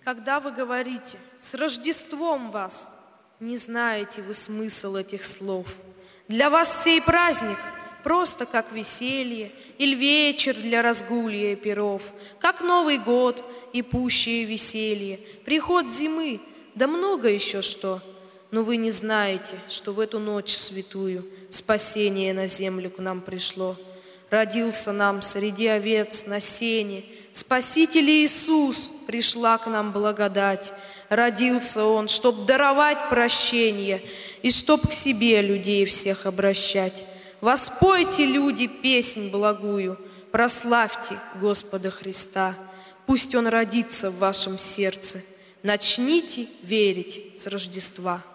Когда вы говорите «С Рождеством вас!», не знаете вы смысл этих слов. Для вас сей праздник просто как веселье или вечер для разгулья и пиров, как Новый год и пущее веселье, приход зимы, да много еще что. Но вы не знаете, что в эту ночь святую спасение на землю к нам пришло. Родился нам среди овец на сене Спаситель Иисус, пришла к нам благодать. Родился Он, чтоб даровать прощение и чтоб к себе людей всех обращать. Воспойте, люди, песнь благую, прославьте Господа Христа. Пусть Он родится в вашем сердце. Начните верить с Рождества.